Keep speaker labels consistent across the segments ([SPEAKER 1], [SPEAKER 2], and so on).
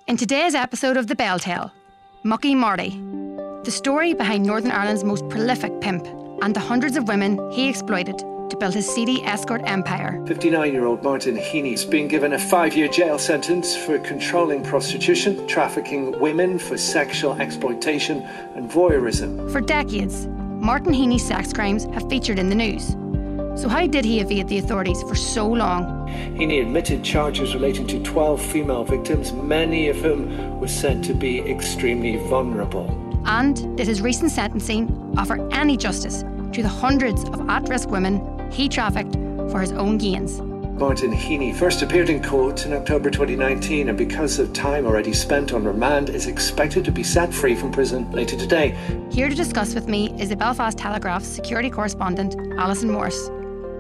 [SPEAKER 1] In today's episode of The Bell Tale, Mucky Marty, the story behind Northern Ireland's most prolific pimp and the hundreds of women he exploited to build his seedy escort empire.
[SPEAKER 2] 59-year-old Martin Heaney's been given a 5-year jail sentence for controlling prostitution, trafficking women for sexual exploitation and voyeurism.
[SPEAKER 1] For decades, Martin Heaney's sex crimes have featured in the news. So how did he evade the authorities for so long?
[SPEAKER 2] Heaney admitted charges relating to 12 female victims, many of whom were said to be extremely vulnerable.
[SPEAKER 1] And did his recent sentencing offer any justice to the hundreds of at-risk women he trafficked for his own gains?
[SPEAKER 2] Martin Heaney first appeared in court in October 2019 and because of time already spent on remand is expected to be set free from prison later today.
[SPEAKER 1] Here to discuss with me is the Belfast Telegraph's security correspondent, Alison Morris.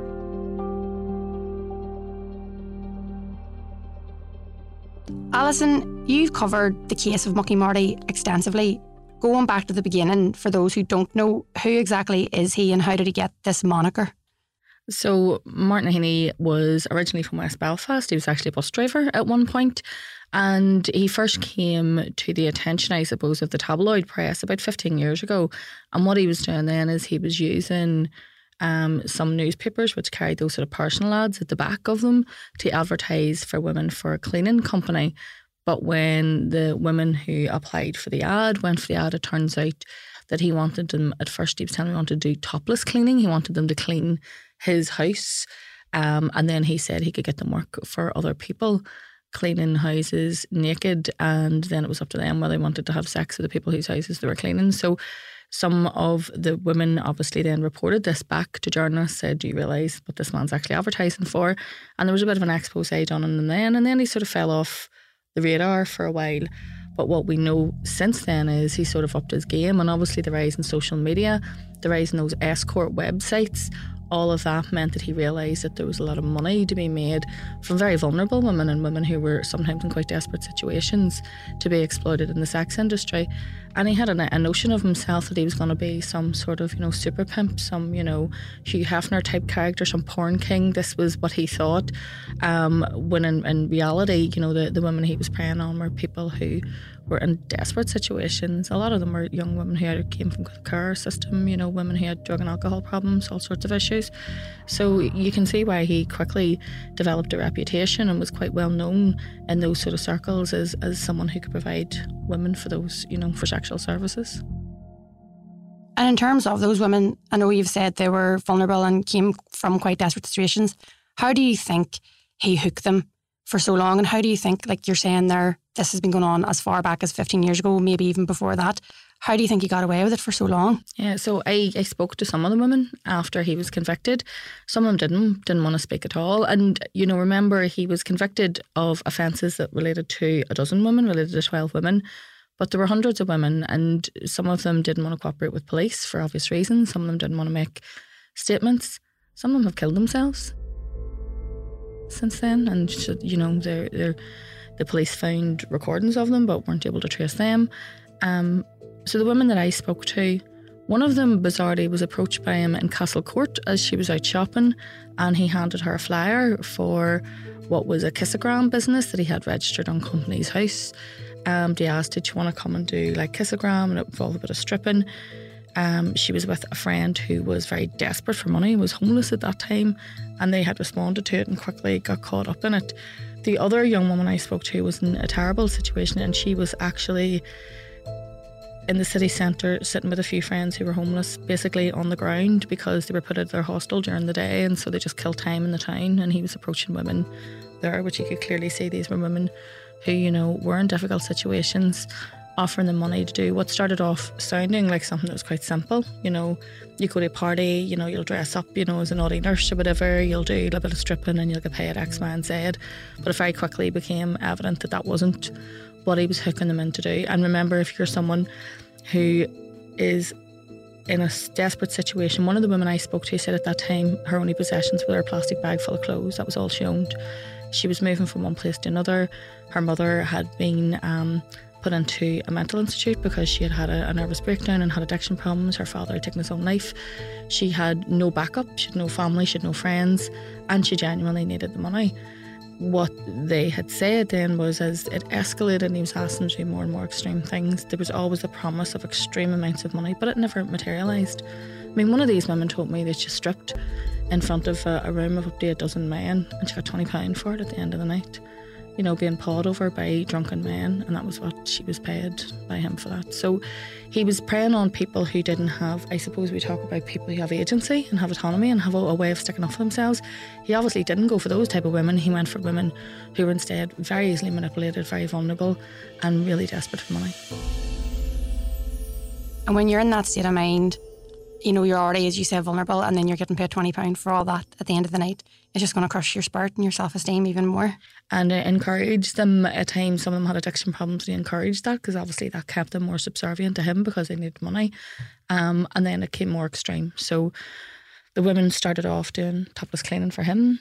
[SPEAKER 1] Alison, you've covered the case of Mucky Marty extensively. Going back to the beginning, for those who don't know, who exactly is he and how did he get this moniker?
[SPEAKER 3] So Martin Heaney was originally from West Belfast. He was actually a bus driver at one point, and he first came to the attention, I suppose, of the tabloid press about 15 years ago. And what he was doing then is he was using some newspapers which carried those sort of personal ads at the back of them to advertise for women for a cleaning company. But when the women who applied for the ad went for the ad, it turns out that he wanted them, at first he was telling me he wanted to do topless cleaning. He wanted them to clean his house. And then he said he could get them work for other people, cleaning houses naked. And then it was up to them whether they wanted to have sex with the people whose houses they were cleaning. So some of the women obviously then reported this back to journalists, said, do you realise what this man's actually advertising for? And there was a bit of an expose done on him then. And then he sort of fell off the radar for a while. But what we know since then is he sort of upped his game, and obviously the rise in social media, the rise in those escort websites, all of that meant that he realised that there was a lot of money to be made from very vulnerable women and women who were sometimes in quite desperate situations to be exploited in the sex industry. And he had a notion of himself that he was going to be some sort of, super pimp, some, Hugh Hefner type character, some porn king. This was what he thought. When in reality, the women he was preying on were people who were in desperate situations. A lot of them were young women who either came from the care system, women who had drug and alcohol problems, all sorts of issues. So you can see why he quickly developed a reputation and was quite well known in those sort of circles as someone who could provide women for those, for sexual services.
[SPEAKER 1] And in terms of those women, I know you've said they were vulnerable and came from quite desperate situations. How do you think he hooked them for so long? And how do you think, like you're saying there, this has been going on as far back as 15 years ago, maybe even before that. How do you think he got away with it for so long?
[SPEAKER 3] Yeah, so I spoke to some of the women after he was convicted. Some of them didn't want to speak at all. And, remember, he was convicted of offences that related to a dozen women, related to 12 women. But there were hundreds of women, and some of them didn't want to cooperate with police for obvious reasons. Some of them didn't want to make statements. Some of them have killed themselves since then. And, the police found recordings of them but weren't able to trace them. So the women that I spoke to, one of them bizarrely was approached by him in Castle Court as she was out shopping, and he handed her a flyer for what was a kissogram business that he had registered on Company's House. They asked, did you want to come and do kissogram, and it involved a bit of stripping. She was with a friend who was very desperate for money, was homeless at that time, and they had responded to it and quickly got caught up in it. The other young woman I spoke to was in a terrible situation, and she was actually in the city centre sitting with a few friends who were homeless, basically on the ground because they were put out of their hostel during the day, and so they just killed time in the town. And he was approaching women there, which you could clearly see these were women who, were in difficult situations, offering them money to do what started off sounding like something that was quite simple. You go to a party, you'll dress up, as a naughty nurse or whatever, you'll do a little bit of stripping and you'll get paid X, Y and Z. But it very quickly became evident that that wasn't what he was hooking them in to do. And remember, if you're someone who is in a desperate situation, one of the women I spoke to said at that time her only possessions were a plastic bag full of clothes. That was all she owned. She was moving from one place to another. Her mother had been put into a mental institute because she had a nervous breakdown and had addiction problems. Her father had taken his own life. She had no backup, she had no family, she had no friends, and she genuinely needed the money. what they had said then was, as it escalated and he was asking to do more and more extreme things, there was always a promise of extreme amounts of money, but it never materialised. I mean, one of these women told me that she stripped in front of a room of up to a dozen men and she got £20 for it at the end of the night, you know, being pawed over by drunken men, and that was what she was paid by him for that. So he was preying on people who didn't have, I suppose we talk about people who have agency and have autonomy and have a way of sticking up for themselves. He obviously didn't go for those type of women. He went for women who were instead very easily manipulated, very vulnerable and really desperate for money.
[SPEAKER 1] And when you're in that state of mind, you know, you're already, as you say, vulnerable, and then you're getting paid £20 for all that at the end of the night. It's just going to crush your spirit and your self-esteem even more.
[SPEAKER 3] And encouraged them at times. Some of them had addiction problems. He encouraged that because obviously that kept them more subservient to him because they needed money. And then it came more extreme. So the women started off doing topless cleaning for him.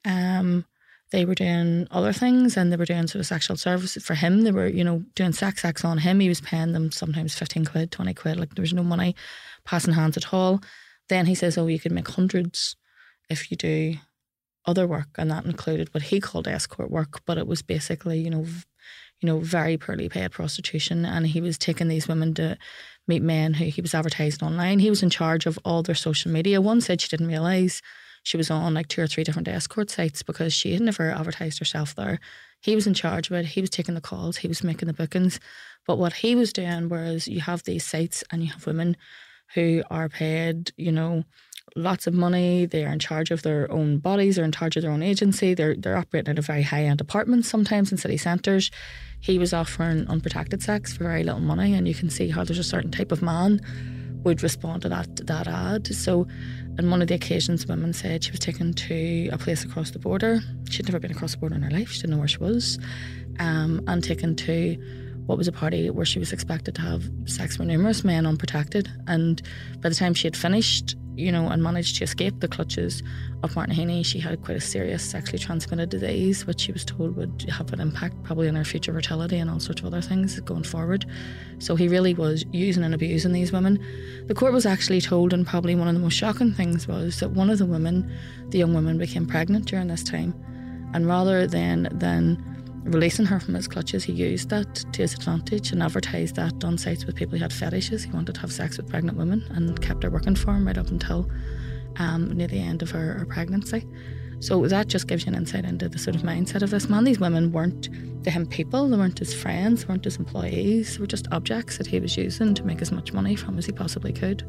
[SPEAKER 3] They were doing other things, and they were doing sort of sexual services for him. They were, you know, doing sex acts on him. He was paying them sometimes 15 quid, 20 quid. Like, there was no money passing hands at all. Then he says, oh, you could make hundreds if you do other work, and that included what he called escort work, but it was basically, you know, very poorly paid prostitution. And he was taking these women to meet men who he was advertising online. He was in charge of all their social media. One said she didn't realise she was on like 2 or 3 different escort sites because she had never advertised herself there. He was in charge of it. He was taking the calls. He was making the bookings. But what he was doing was, you have these sites and you have women who are paid, you know, lots of money. They are in charge of their own bodies. They're in charge of their own agency. They're operating at a very high-end apartments sometimes in city centres. He was offering unprotected sex for very little money, and you can see how there's a certain type of man would respond to that ad. So on one of the occasions, women said she was taken to a place across the border. She'd never been across the border in her life. She didn't know where she was. And taken to what was a party where she was expected to have sex with numerous men unprotected. And by the time she had finished, you know, and managed to escape the clutches of Martin Heaney, she had quite a serious sexually transmitted disease, which she was told would have an impact probably on her future fertility and all sorts of other things going forward. So he really was using and abusing these women. The court was actually told, and probably one of the most shocking things was that one of the women, the young woman, became pregnant during this time. And rather than releasing her from his clutches, he used that to his advantage and advertised that on sites with people who had fetishes. He wanted to have sex with pregnant women and kept her working for him right up until near the end of her pregnancy. So that just gives you an insight into the sort of mindset of this man. These women weren't to him people, they weren't his friends, they weren't his employees, they were just objects that he was using to make as much money from as he possibly could.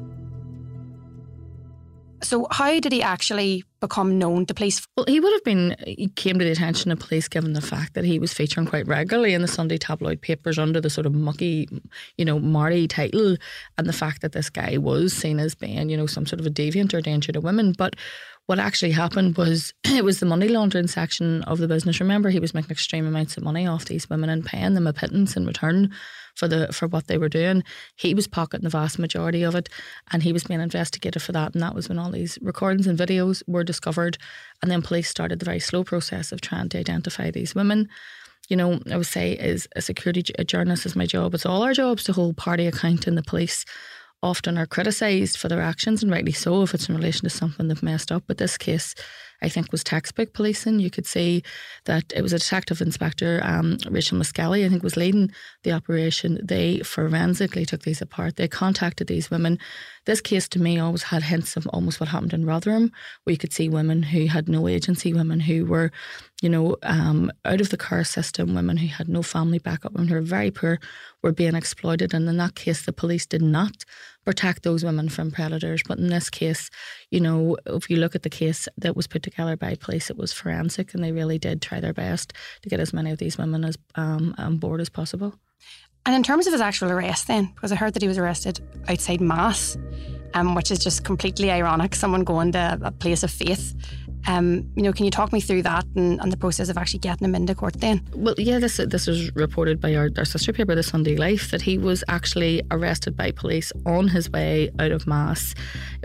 [SPEAKER 1] So how did he actually become known to police?
[SPEAKER 3] Well, he came to the attention of police given the fact that he was featuring quite regularly in the Sunday tabloid papers under the sort of mucky, you know, Marty title, and the fact that this guy was seen as being, you know, some sort of a deviant or a danger to women. But what actually happened was, it was the money laundering section of the business. Remember, he was making extreme amounts of money off these women and paying them a pittance in return for what they were doing. He was pocketing the vast majority of it, and he was being investigated for that. And that was when all these recordings and videos were discovered. And then police started the very slow process of trying to identify these women. You know, I would say, as a security journalist, is my job. It's all our jobs to hold party account, and the police often are criticised for their actions, and rightly so if it's in relation to something they've messed up. But this case, I think, was textbook policing. You could see that it was a detective inspector, Rachel Muskelly, I think, was leading the operation. They forensically took these apart. They contacted these women. This case to me always had hints of almost what happened in Rotherham, where you could see women who had no agency, women who were, you know, out of the care system, women who had no family backup, women who were very poor, were being exploited. And in that case, the police did not protect those women from predators. But in this case, you know, if you look at the case that was put together by police, it was forensic, and they really did try their best to get as many of these women as on board as possible.
[SPEAKER 1] And in terms of his actual arrest then, because I heard that he was arrested outside Mass, which is just completely ironic, someone going to a place of faith. You know, can you talk me through that and the process of actually getting him into court then?
[SPEAKER 3] Well, yeah, this was reported by our sister paper, The Sunday Life, that he was actually arrested by police on his way out of Mass.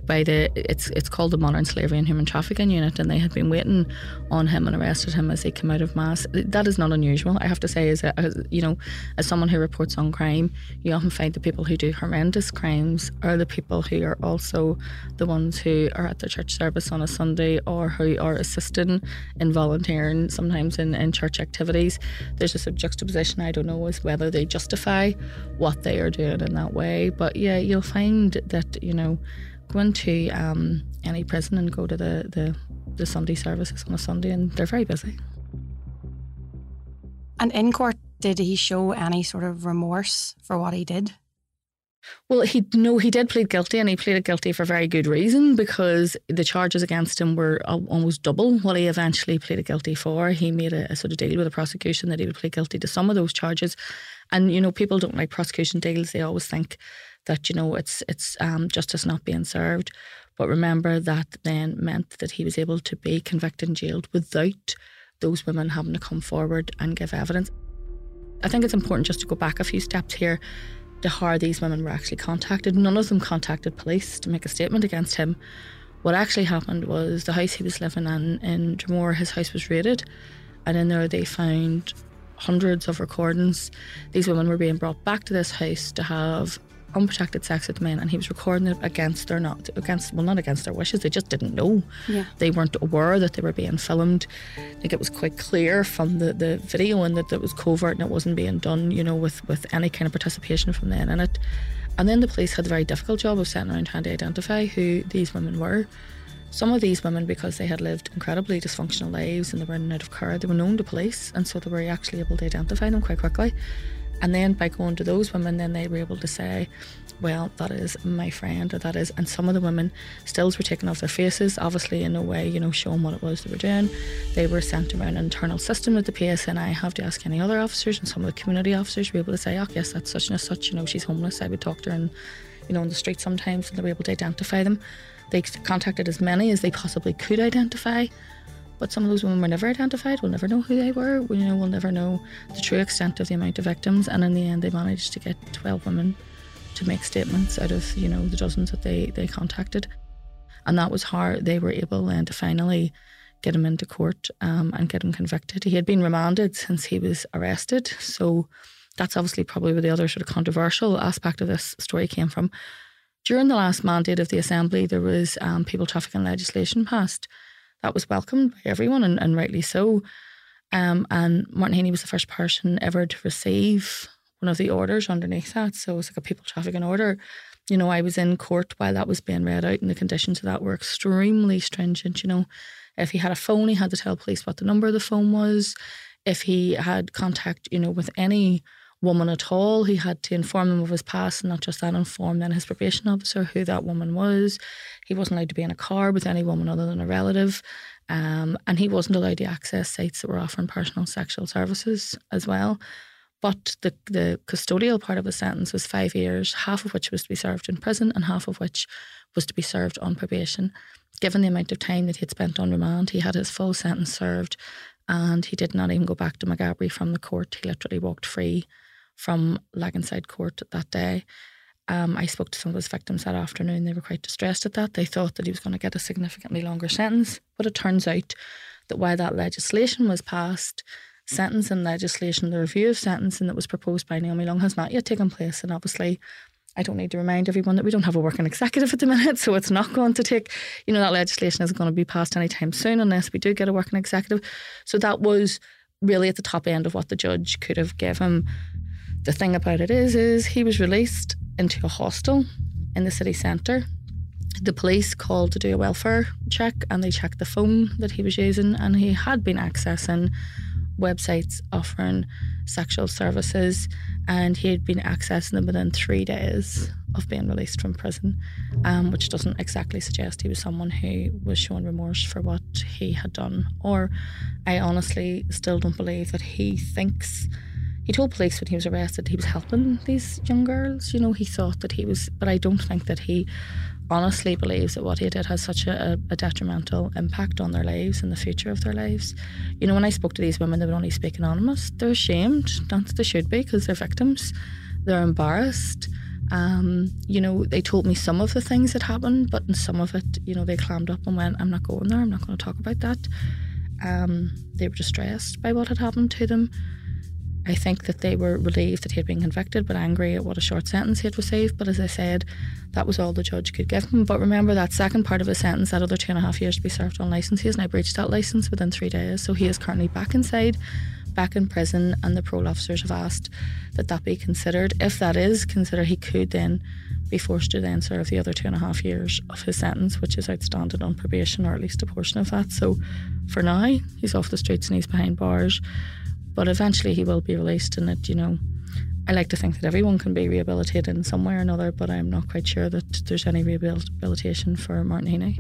[SPEAKER 3] by it's called the Modern Slavery and Human Trafficking Unit, and they had been waiting on him and arrested him as he came out of mass. That is not unusual, I have to say, as someone who reports on crime. You often find the people who do horrendous crimes are the people who are also the ones who are at their church service on a Sunday, or who are assisting in volunteering sometimes in church activities. There's just a juxtaposition, I don't know, as whether they justify what they are doing in that way. But yeah, you'll find that, go into any prison and go to the Sunday services on a Sunday, and they're very busy.
[SPEAKER 1] And in court, did he show any sort of remorse for what he did?
[SPEAKER 3] Well, he did plead guilty, and he pleaded guilty for very good reason, because the charges against him were almost double what he eventually pleaded guilty for. He made a sort of deal with the prosecution that he would plead guilty to some of those charges. And, people don't like prosecution deals. They always think that, it's justice not being served. But remember, that then meant that he was able to be convicted and jailed without those women having to come forward and give evidence. I think it's important just to go back a few steps here to how these women were actually contacted. None of them contacted police to make a statement against him. What actually happened was the house he was living in Dromore, his house was raided, and in there they found hundreds of recordings. These women were being brought back to this house to have unprotected sex with men, and he was recording it not against their wishes. They just didn't know. Yeah. They weren't aware that they were being filmed. I think it was quite clear from the video, and that it was covert and it wasn't being done, with any kind of participation from them in it. And then the police had the very difficult job of sitting around trying to identify who these women were. Some of these women, because they had lived incredibly dysfunctional lives and they were in and out of care, they were known to police, and so they were actually able to identify them quite quickly. And then by going to those women, then they were able to say, well, that is my friend, or that is, and some of the women, stills were taken off their faces, obviously in no way, showing what it was they were doing. They were sent around an internal system at the PSNI. I have to ask any other officers, and some of the community officers were able to say, oh yes, that's such and such, she's homeless. I would talk to her in the street sometimes, and they were able to identify them. They contacted as many as they possibly could identify. But some of those women were never identified. We'll never know who they were. We'll never know the true extent of the amount of victims. And in the end, they managed to get 12 women to make statements out of, the dozens that they contacted. And that was how they were able then to finally get him into court and get him convicted. He had been remanded since he was arrested. So that's obviously probably where the other sort of controversial aspect of this story came from. During the last mandate of the Assembly, there was people trafficking legislation passed. That was welcomed by everyone, and rightly so. And Martin Heaney was the first person ever to receive one of the orders underneath that. So it was like a people trafficking order. I was in court while that was being read out, and the conditions of that were extremely stringent. If he had a phone, he had to tell police what the number of the phone was. If he had contact, with any woman at all, he had to inform them of his past, and not just that, inform then his probation officer who that woman was. He wasn't allowed to be in a car with any woman other than a relative, and he wasn't allowed to access sites that were offering personal sexual services as well. But the custodial part of the sentence was 5 years, half of which was to be served in prison and half of which was to be served on probation. Given the amount of time that he had spent on remand, he had his full sentence served, and he did not even go back to Maghaberry from the court. He literally walked free from Laganside Court that day. I spoke to some of his victims that afternoon. They were quite distressed at that. They thought that he was going to get a significantly longer sentence. But it turns out that while that legislation was passed, sentencing legislation, the review of sentencing that was proposed by Naomi Long has not yet taken place. And obviously, I don't need to remind everyone that we don't have a working executive at the minute, so it's not going to take, that legislation isn't going to be passed anytime soon unless we do get a working executive. So that was really at the top end of what the judge could have given. The thing about it is he was released into a hostel in the city centre. The police called to do a welfare check, and they checked the phone that he was using, and he had been accessing websites offering sexual services, and he had been accessing them within 3 days of being released from prison, which doesn't exactly suggest he was someone who was showing remorse for what he had done. Or I honestly still don't believe that he thinks. He told police when he was arrested he was helping these young girls. He thought that he was, but I don't think that he honestly believes that what he did has such a detrimental impact on their lives and the future of their lives. When I spoke to these women, they would only speak anonymous. They're ashamed, not that they should be, because they're victims. They're embarrassed. You know, they told me some of the things that happened, but in some of it, you know, they clammed up and went, I'm not going there, I'm not going to talk about that. They were distressed by what had happened to them. I think that they were relieved that he had been convicted, but angry at what a short sentence he had received. But as I said, that was all the judge could give him. But remember, that second part of his sentence, that other 2.5 years to be served on licence, he has now breached that licence within 3 days. So he is currently back inside, back in prison, and the parole officers have asked that that be considered. If that is considered, he could then be forced to then serve the other 2.5 years of his sentence, which is outstanding on probation, or at least a portion of that. So for now, he's off the streets and he's behind bars. But eventually he will be released, and it, you know, I like to think that everyone can be rehabilitated in some way or another, but I'm not quite sure that there's any rehabilitation for Martin Heaney.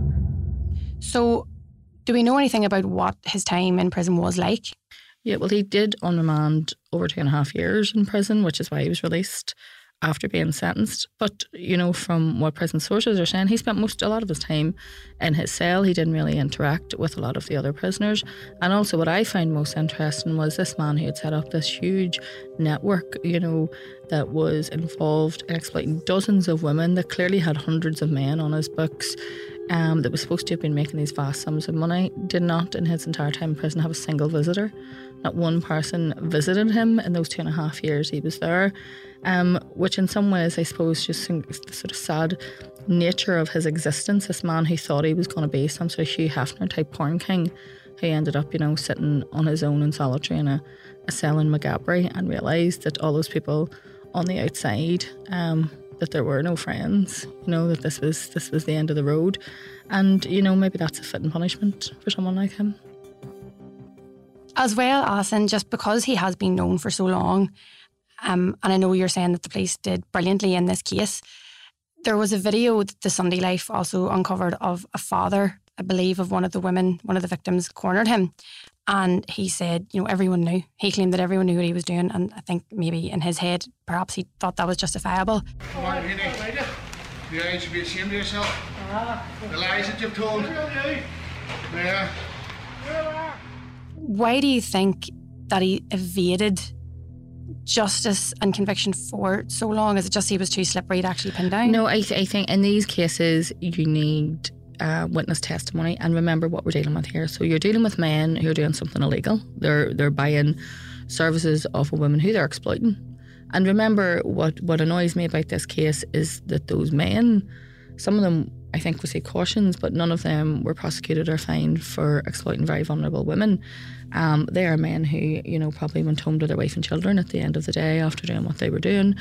[SPEAKER 1] So do we know anything about what his time in prison was like?
[SPEAKER 3] Yeah, well, he did on remand over 2.5 years in prison, which is why he was released after being sentenced. But, you know, from what prison sources are saying, he spent a lot of his time in his cell. He didn't really interact with a lot of the other prisoners. And also what I find most interesting was this man who had set up this huge network, you know, that was involved in exploiting dozens of women, that clearly had hundreds of men on his books, that was supposed to have been making these vast sums of money, did not in his entire time in prison have a single visitor. Not one person visited him in those 2.5 years he was there, which in some ways I suppose just the sort of sad nature of his existence. This man who thought he was going to be some sort of Hugh Hefner type porn king, who ended up, you know, sitting on his own in solitary in a cell in Maghaberry, and realised that all those people on the outside, that there were no friends, you know, that this was the end of the road. And, you know, maybe that's a fitting punishment for someone like him.
[SPEAKER 1] As well, Alison, just because he has been known for so long, and I know you're saying that the police did brilliantly in this case, there was a video that the Sunday Life also uncovered of a father, I believe, of one of the victims cornered him. And he said, you know, everyone knew. He claimed that everyone knew what he was doing. And I think maybe in his head, perhaps he thought that was justifiable.
[SPEAKER 4] Martin Heaney, you should be ashamed of yourself. The lies that you've told. Yeah.
[SPEAKER 1] Why do you think that he evaded justice and conviction for so long? Is it just he was too slippery to actually pin down?
[SPEAKER 3] No, I think in these cases you need witness testimony. And remember what we're dealing with here. So you're dealing with men who are doing something illegal. They're buying services of a woman who they're exploiting. And remember, what annoys me about this case is that those men, some of them I think received cautions, but none of them were prosecuted or fined for exploiting very vulnerable women. They are men who, you know, probably went home to their wife and children at the end of the day after doing what they were doing.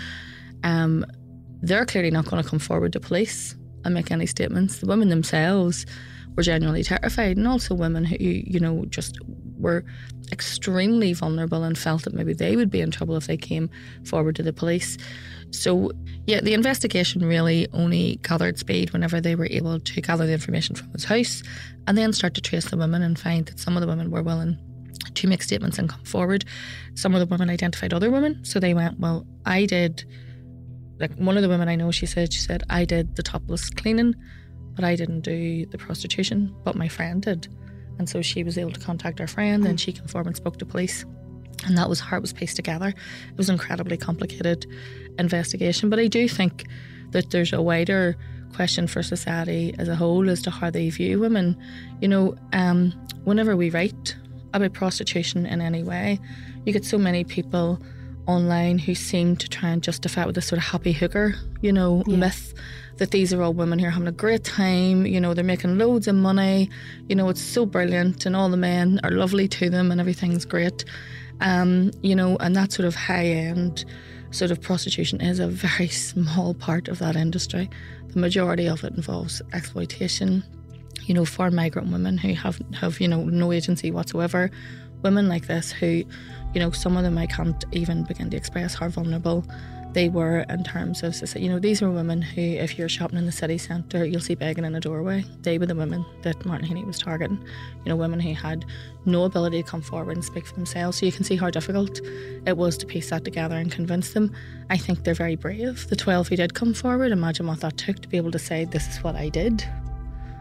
[SPEAKER 3] They're clearly not going to come forward to police and make any statements. The women themselves were genuinely terrified, and also women who, you know, just were extremely vulnerable and felt that maybe they would be in trouble if they came forward to the police. So, yeah, the investigation really only gathered speed whenever they were able to gather the information from his house and then start to trace the women and find that some of the women were willing to make statements and come forward. Some of the women identified other women, so they went, well, I did, like one of the women I know, she said, I did the topless cleaning, but I didn't do the prostitution, but my friend did. And so she was able to contact her friend, and she came forward and spoke to police. And that was how it was pieced together. It was an incredibly complicated investigation. But I do think that there's a wider question for society as a whole as to how they view women. You know, whenever we write about prostitution in any way, you get so many people online who seem to try and justify it with this sort of happy hooker, you know, myth that these are all women who are having a great time, you know, they're making loads of money, you know, it's so brilliant and all the men are lovely to them and everything's great. You know, and that sort of high-end sort of prostitution is a very small part of that industry. The majority of it involves exploitation, you know, for migrant women who have you know, no agency whatsoever. Women like this who, you know, some of them I can't even begin to express how vulnerable they were in terms of society. You know, these were women who, if you're shopping in the city centre, you'll see begging in a doorway. They were the women that Martin Heaney was targeting. You know, women who had no ability to come forward and speak for themselves. So you can see how difficult it was to piece that together and convince them. I think they're very brave. The 12 who did come forward, imagine what that took to be able to say, this is what I did.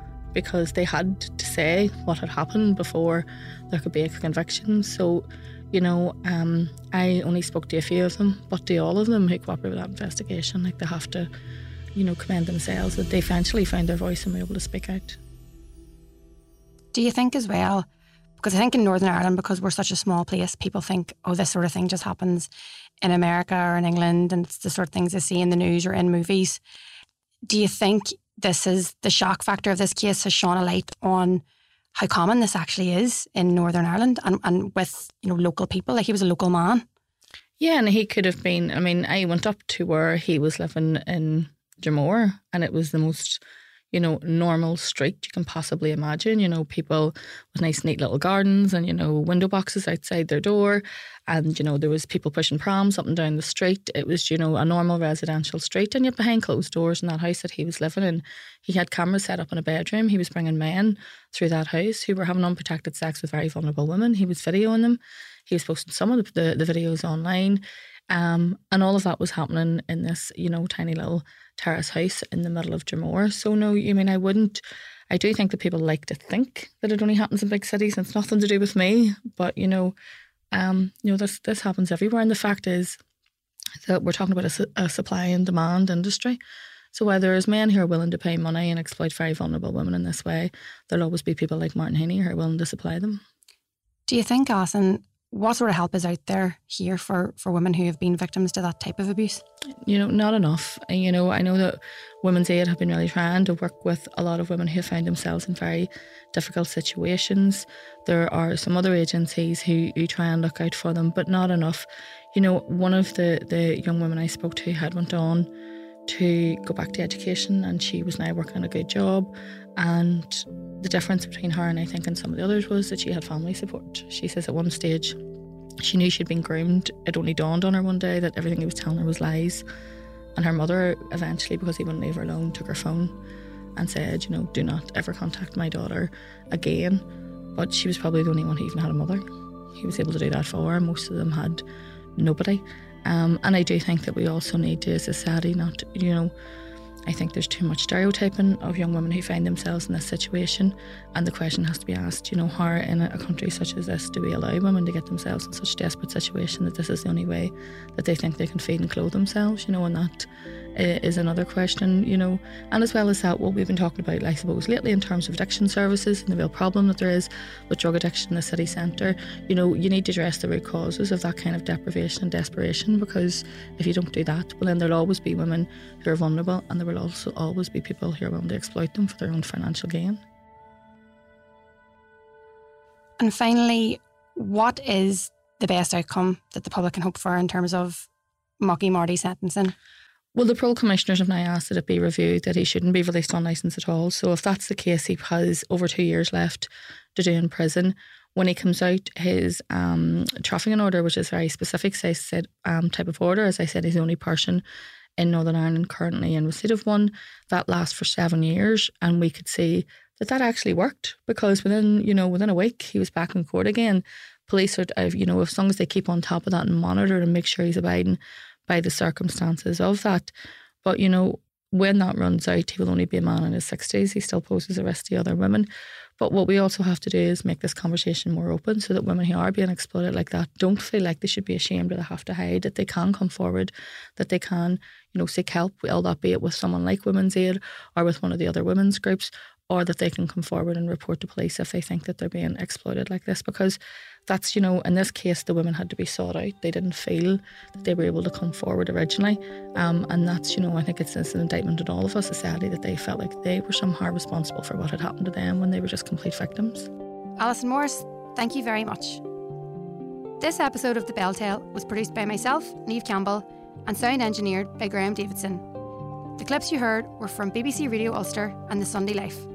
[SPEAKER 3] Because they had to say what had happened before there could be a conviction. So, You know, I only spoke to a few of them, but to all of them who cooperated with that investigation, like, they have to, you know, commend themselves that they eventually found their voice and were able to speak out.
[SPEAKER 1] Do you think as well, because I think in Northern Ireland, because we're such a small place, people think, oh, this sort of thing just happens in America or in England, and it's the sort of things they see in the news or in movies. Do you think this is the shock factor of this case has shone a light on how common this actually is in Northern Ireland and with, you know, local people? Like, he was a local man.
[SPEAKER 3] Yeah, and he could have been, I mean, I went up to where he was living in Dromore, and it was the most, you know, normal street you can possibly imagine. You know, people with nice neat little gardens and, you know, window boxes outside their door, and, you know, there was people pushing prams up and down the street. It was, you know, a normal residential street, and yet behind closed doors in that house that he was living in, he had cameras set up in a bedroom. He was bringing men through that house who were having unprotected sex with very vulnerable women. He was videoing them. He was posting some of the videos online. And all of that was happening in this, you know, tiny little terrace house in the middle of Dromore. So no, I mean, I do think that people like to think that it only happens in big cities, and it's nothing to do with me. But, you know, this happens everywhere. And the fact is that we're talking about a supply and demand industry. So while there is men who are willing to pay money and exploit very vulnerable women in this way, there'll always be people like Martin Heaney who are willing to supply them. Do you think,
[SPEAKER 1] Alison, what sort of help is out there here for women who have been victims to that type of abuse?
[SPEAKER 3] You know, not enough. And, you know, I know that Women's Aid have been really trying to work with a lot of women who have found themselves in very difficult situations. There are some other agencies who try and look out for them, but not enough. You know, one of the young women I spoke to had went on to go back to education, and she was now working a good job. And the difference between her and I think and some of the others was that she had family support. She says at one stage she knew she'd been groomed. It only dawned on her one day that everything he was telling her was lies. And her mother eventually, because he wouldn't leave her alone, took her phone and said, you know, do not ever contact my daughter again. But she was probably the only one who even had a mother. He was able to do that for her. Most of them had nobody. And I do think that we also need to, as a society, not, you know, I think there's too much stereotyping of young women who find themselves in this situation, and the question has to be asked, you know, how in a country such as this do we allow women to get themselves in such a desperate situation that this is the only way that they think they can feed and clothe themselves, you know, and that is another question, you know. And as well as that, what we've been talking about, I suppose, lately in terms of addiction services and the real problem that there is with drug addiction in the city centre, you know, you need to address the root causes of that kind of deprivation and desperation, because if you don't do that, well, then there'll always be women who are vulnerable, and there will also always be people who are willing to exploit them for their own financial gain.
[SPEAKER 1] And finally, what is the best outcome that the public can hope for in terms of Mucky Marty sentencing?
[SPEAKER 3] Well, the parole commissioners have now asked that it be reviewed, that he shouldn't be released on licence at all. So if that's the case, he has over 2 years left to do in prison. When he comes out, his trafficking order, which is very specific, said type of order, as I said, he's the only person in Northern Ireland currently in receipt of one, that lasts for 7 years. And we could see that actually worked, because within a week he was back in court again. Police are, you know, as long as they keep on top of that and monitor and make sure he's abiding by the circumstances of that. But, you know, when that runs out, he will only be a man in his 60s. He still poses a risk to other women. But what we also have to do is make this conversation more open, so that women who are being exploited like that don't feel like they should be ashamed or they have to hide, that they can come forward, that they can, you know, seek help, will that be it with someone like Women's Aid or with one of the other women's groups, or that they can come forward and report to police if they think that they're being exploited like this. Because that's, you know, in this case, the women had to be sought out. They didn't feel that they were able to come forward originally. And that's, you know, I think it's an indictment on all of us, society, that they felt like they were somehow responsible for what had happened to them when they were just complete victims.
[SPEAKER 1] Alison Morris, thank you very much. This episode of The Bell Tale was produced by myself, Niamh Campbell, and sound engineered by Graham Davidson. The clips you heard were from BBC Radio Ulster and The Sunday Life.